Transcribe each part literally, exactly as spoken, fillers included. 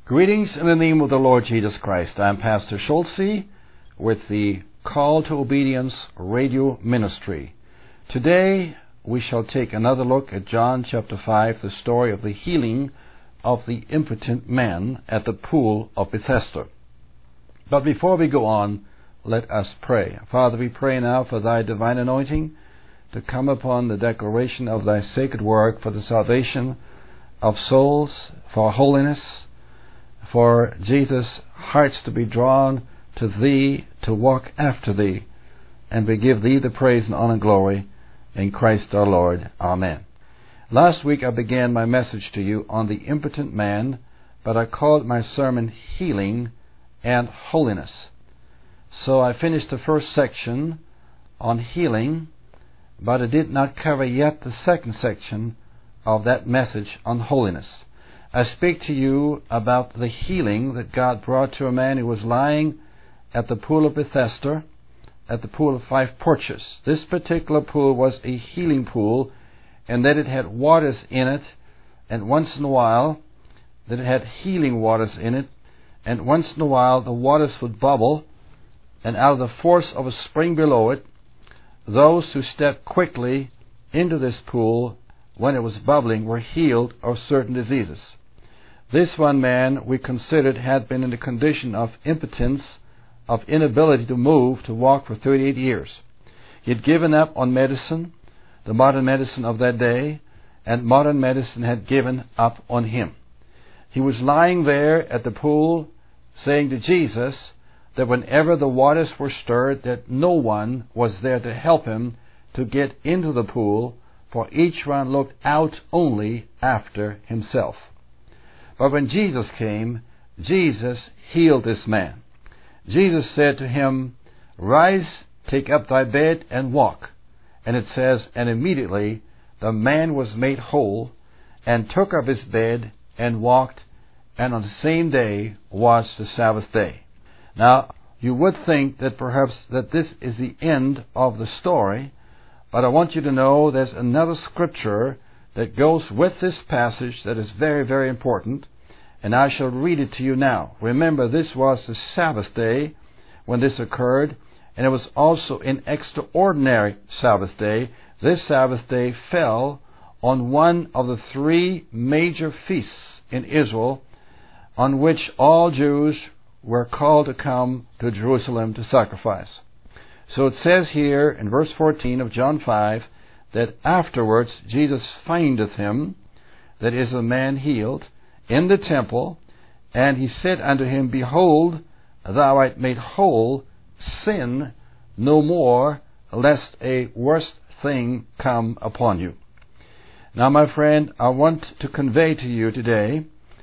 Greetings in the name of the Lord Jesus Christ. I am Pastor Schulze with the Call to Obedience radio ministry. Today we shall take another look at John chapter five, the story of the healing of the impotent man at the pool of Bethesda. But before we go on, let us pray. Father, we pray now for thy divine anointing to come upon the declaration of thy sacred word for the salvation of souls, for holiness, for Jesus' hearts to be drawn to thee, to walk after thee, and we give thee the praise and honor and glory in Christ our Lord. Amen. Last week I began my message to you on the impotent man, but I called my sermon Healing and Holiness. So I finished the first section on healing, but I did not cover yet the second section of that message on holiness. I speak to you about the healing that God brought to a man who was lying at the pool of Bethesda, at the pool of five porches. This particular pool was a healing pool, and that it had waters in it, and once in a while that it had healing waters in it, and once in a while the waters would bubble, and out of the force of a spring below it, those who stepped quickly into this pool when it was bubbling were healed of certain diseases. This one man we considered had been in a condition of impotence, of inability to move, to walk for thirty-eight years. He had given up on medicine, the modern medicine of that day, and modern medicine had given up on him. He was lying there at the pool saying to Jesus that whenever the waters were stirred, that no one was there to help him to get into the pool, for each one looked out only after himself. But when Jesus came, Jesus healed this man. Jesus said to him, "Rise, take up thy bed, and walk." And it says, and immediately the man was made whole, and took up his bed, and walked, and on the same day was the Sabbath day. Now, you would think that perhaps that this is the end of the story, but I want you to know there's another scripture that goes with this passage that is very, very important, and I shall read it to you now. Remember, this was the Sabbath day when this occurred, and it was also an extraordinary Sabbath day. This Sabbath day fell on one of the three major feasts in Israel, on which all Jews were called to come to Jerusalem to sacrifice. So it says here in verse fourteen of John five, that afterwards Jesus findeth him, that is a man healed, in the temple, and he said unto him, Behold, thou art made whole, sin no more, lest a worse thing come upon you. Now, my friend, I want to convey to you today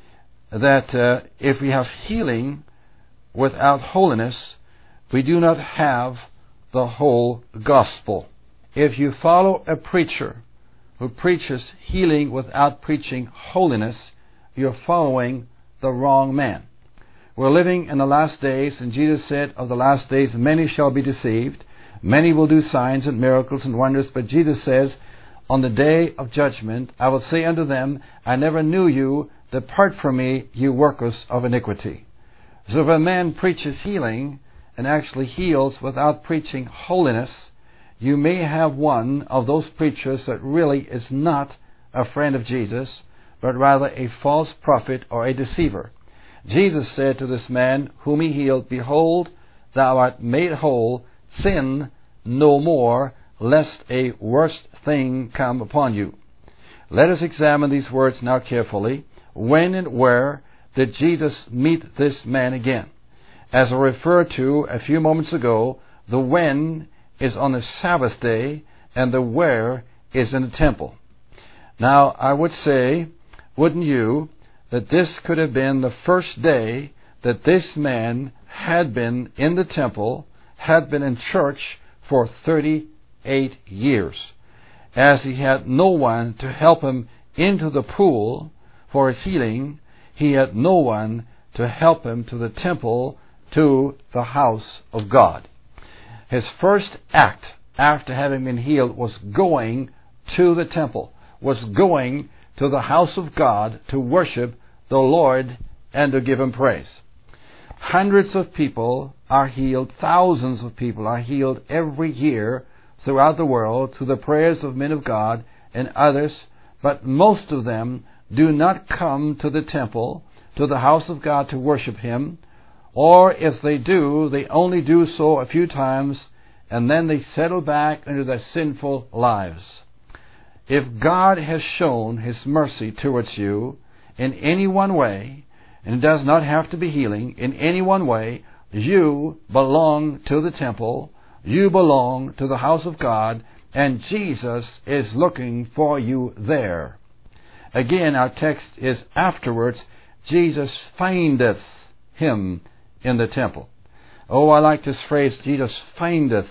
that uh, if we have healing without holiness, we do not have the whole gospel. If you follow a preacher who preaches healing without preaching holiness, you're following the wrong man. We're living in the last days, and Jesus said, of the last days many shall be deceived, many will do signs and miracles and wonders, but Jesus says, on the day of judgment, I will say unto them, I never knew you, depart from me, you workers of iniquity. So if a man preaches healing and actually heals without preaching holiness, you may have one of those preachers that really is not a friend of Jesus, but rather a false prophet or a deceiver. Jesus said to this man whom he healed, Behold, thou art made whole, sin no more, lest a worse thing come upon you. Let us examine these words now carefully. When and where did Jesus meet this man again? As I referred to a few moments ago, the when is on the Sabbath day, and the where is in the temple. Now, I would say, wouldn't you, that this could have been the first day that this man had been in the temple, had been in church for thirty-eight years, as he had no one to help him into the pool for his healing. He had no one to help him to the temple, to the house of God. His first act after having been healed was going to the temple, was going to the house of God to worship the Lord and to give Him praise. Hundreds of people are healed, thousands of people are healed every year throughout the world through the prayers of men of God and others, but most of them do not come to the temple, to the house of God to worship Him, or if they do, they only do so a few times, and then they settle back into their sinful lives. If God has shown His mercy towards you in any one way, and it does not have to be healing, in any one way, you belong to the temple, you belong to the house of God, and Jesus is looking for you there. Again, our text is afterwards, Jesus findeth him in the temple. Oh, I like this phrase, Jesus findeth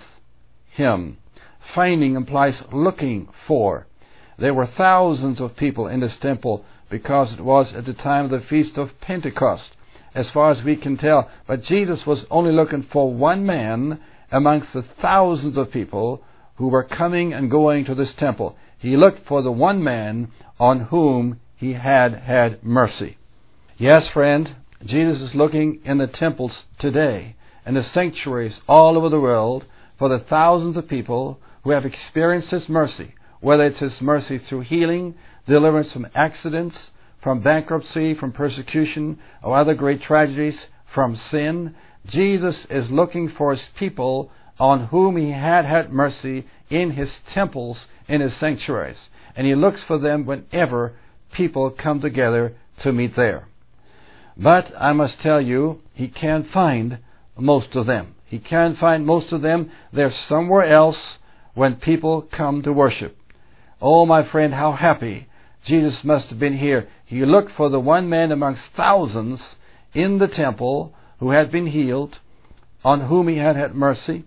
him. Finding implies looking for. There were thousands of people in this temple because it was at the time of the Feast of Pentecost, as far as we can tell. But Jesus was only looking for one man amongst the thousands of people who were coming and going to this temple. He looked for the one man on whom He had had mercy. Yes, friend, Jesus is looking in the temples today and the sanctuaries all over the world for the thousands of people who have experienced His mercy, whether it's His mercy through healing, deliverance from accidents, from bankruptcy, from persecution, or other great tragedies, from sin. Jesus is looking for His people on whom He had had mercy in His temples, in His sanctuaries. And He looks for them whenever people come together to meet there. But I must tell you, He can't find most of them. He can't find most of them. They're somewhere else when people come to worship. Oh, my friend, how happy Jesus must have been here. He looked for the one man amongst thousands in the temple who had been healed, on whom He had had mercy,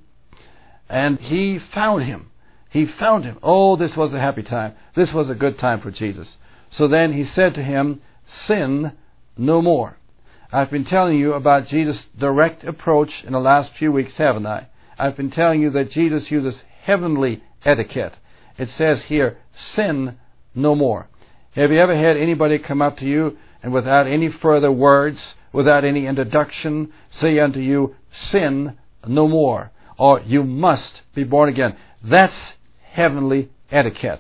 and He found him. He found him. Oh, this was a happy time. This was a good time for Jesus. So then He said to him, sin no more. I've been telling you about Jesus' direct approach in the last few weeks, haven't I? I've been telling you that Jesus uses heavenly etiquette. It says here, sin no more. Have you ever had anybody come up to you and without any further words, without any introduction, say unto you, sin no more, or you must be born again? That's heavenly etiquette.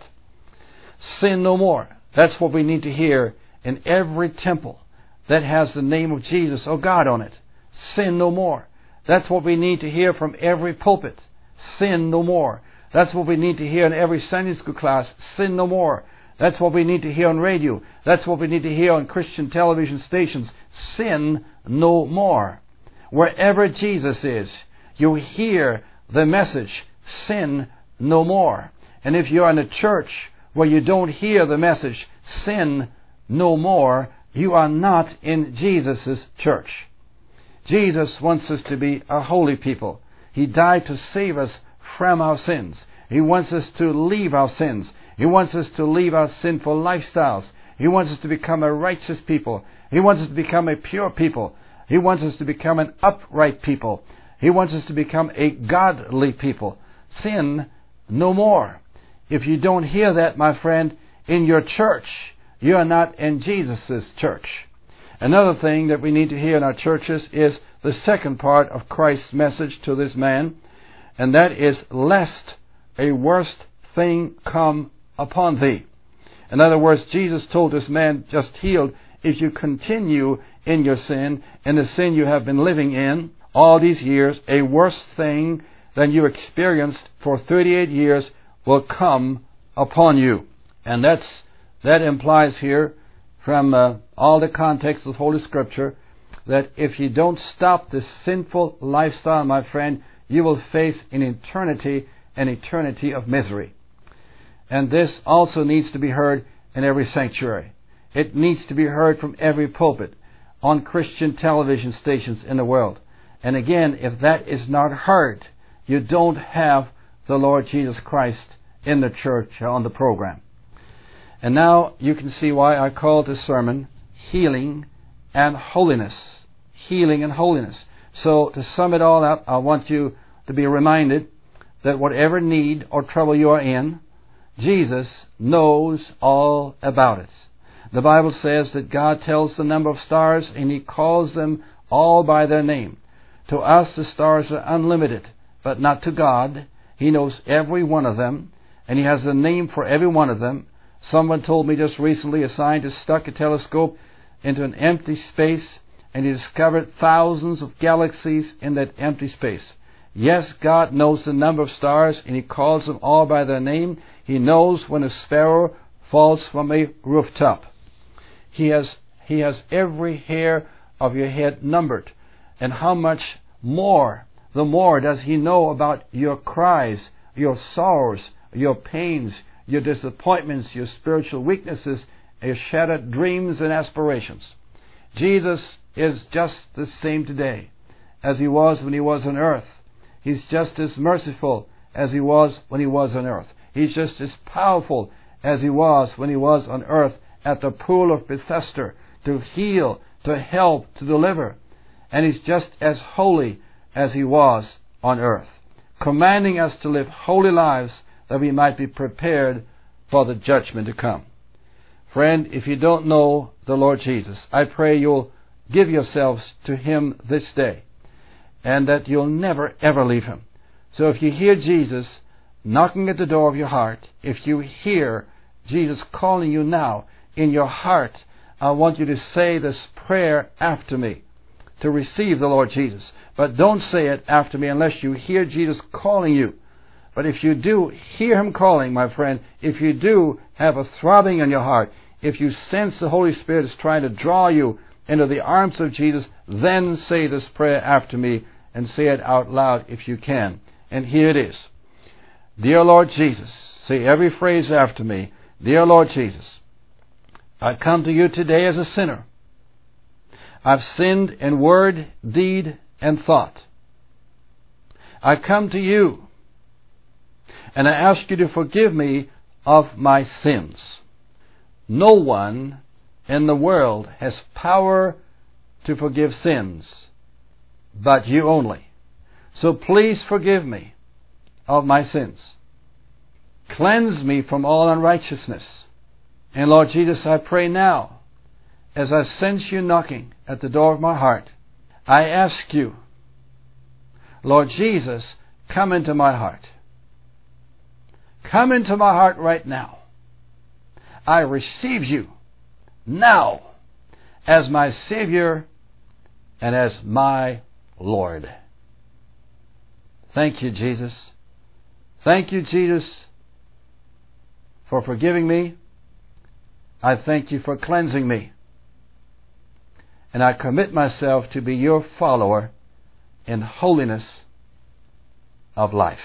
Sin no more. That's what we need to hear in every temple that has the name of Jesus, oh God, on it. Sin no more. That's what we need to hear from every pulpit. Sin no more. That's what we need to hear in every Sunday school class. Sin no more. That's what we need to hear on radio. That's what we need to hear on Christian television stations. Sin no more. Wherever Jesus is, you hear the message, sin no more. And if you're in a church where you don't hear the message, sin no more, you are not in Jesus' church. Jesus wants us to be a holy people. He died to save us from our sins. He wants us to leave our sins. He wants us to leave our sinful lifestyles. He wants us to become a righteous people. He wants us to become a pure people. He wants us to become an upright people. He wants us to become a godly people. Sin no more. If you don't hear that, my friend, in your church, you are not in Jesus' church. Another thing that we need to hear in our churches is the second part of Christ's message to this man, and that is, lest a worst thing come upon thee. In other words, Jesus told this man just healed, if you continue in your sin, in the sin you have been living in all these years, a worse thing than you experienced for thirty-eight years will come upon you. And that's that implies here, from uh, all the context of Holy Scripture, that if you don't stop this sinful lifestyle, my friend, you will face in eternity an eternity of misery. And this also needs to be heard in every sanctuary. It needs to be heard from every pulpit on Christian television stations in the world. And again, if that is not heard, you don't have the Lord Jesus Christ in the church on the program. And now you can see why I called this sermon Healing and Holiness. Healing and Holiness. So to sum it all up, I want you to be reminded that whatever need or trouble you are in, Jesus knows all about it. The Bible says that God tells the number of stars and He calls them all by their name. To us the stars are unlimited, but not to God. He knows every one of them, and He has a name for every one of them. Someone told me just recently a scientist stuck a telescope into an empty space, and he discovered thousands of galaxies in that empty space. Yes, God knows the number of stars, and He calls them all by their name. He knows when a sparrow falls from a rooftop. He has, he has every hair of your head numbered. And how much more, the more does He know about your cries, your sorrows, your pains, your disappointments, your spiritual weaknesses, your shattered dreams and aspirations. Jesus is just the same today as He was when He was on earth. He's just as merciful as He was when He was on earth. He's just as powerful as He was when He was on earth at the pool of Bethesda to heal, to help, to deliver. And He's just as holy as He was on earth, commanding us to live holy lives that we might be prepared for the judgment to come. Friend, if you don't know the Lord Jesus, I pray you'll give yourselves to Him this day, and that you'll never ever leave Him. So if you hear Jesus knocking at the door of your heart, if you hear Jesus calling you now in your heart, I want you to say this prayer after me to receive the Lord Jesus. But don't say it after me unless you hear Jesus calling you. But if you do hear Him calling, my friend, if you do have a throbbing in your heart, if you sense the Holy Spirit is trying to draw you into the arms of Jesus, then say this prayer after me, and say it out loud if you can. And here it is. Dear Lord Jesus, say every phrase after me. Dear Lord Jesus, I come to You today as a sinner. I've sinned in word, deed, and thought. I come to You, and I ask You to forgive me of my sins. No one in the world has power to forgive sins, but You only. So please forgive me of my sins. Cleanse me from all unrighteousness. And Lord Jesus, I pray now, as I sense You knocking at the door of my heart, I ask You, Lord Jesus, come into my heart. Come into my heart right now. I receive You now as my Savior and as my Lord. Thank You, Jesus. Thank You, Jesus, for forgiving me. I thank You for cleansing me. And I commit myself to be Your follower in holiness of life.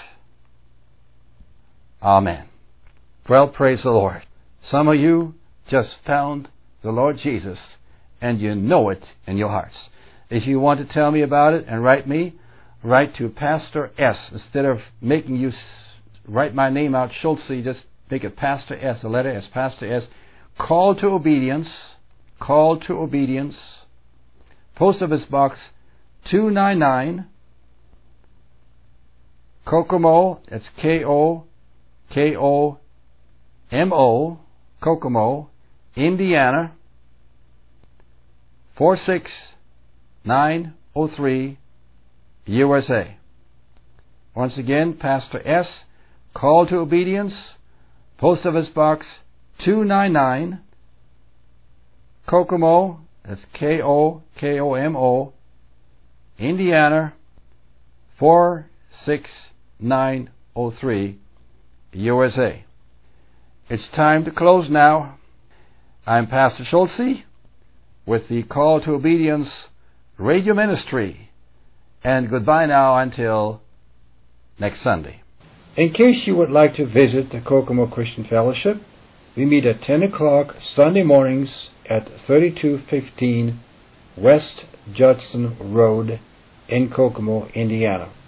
Amen. Well, praise the Lord. Some of you just found the Lord Jesus, and you know it in your hearts. If you want to tell me about it and write me, write to Pastor S. Instead of making you write my name out, Schultz, you just make it Pastor S, the letter S, Pastor S. Call to Obedience, Call to Obedience, Post Office Box two ninety-nine, Kokomo, that's K O K O M O, Kokomo, Indiana, four six nine oh three, U S A. Once again, Pastor S, Call to Obedience, Post Office Box two ninety-nine, Kokomo, that's K O K O M O, Indiana, four six nine oh three, U S A. It's time to close now. I'm Pastor Schultze with the Call to Obedience Radio Ministry. And goodbye now until next Sunday. In case you would like to visit the Kokomo Christian Fellowship, we meet at ten o'clock Sunday mornings at thirty-two fifteen West Judson Road in Kokomo, Indiana.